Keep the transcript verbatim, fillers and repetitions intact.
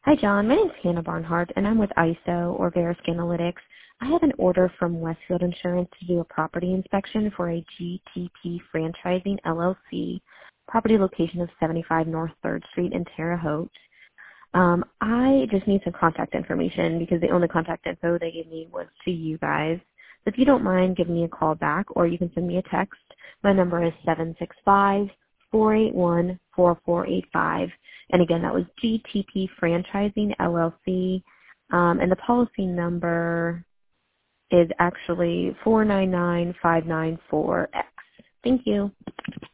Hi, John. My name is Hannah Barnhart, and I'm with I S O, or Verisk Analytics. I have an order from Westfield Insurance to do a property inspection for a G T P Franchising L L C, property location of seventy-five North third Street in Terre Haute. Um, I just need some contact information because the only contact info they gave me was to you guys. So if you don't mind, give me a call back, or you can send me a text. My number is seven six five, four eight one, four four eight five. And again, that was G T P Franchising L L C. Um, and the policy number is actually four nine nine five nine four X. Thank you.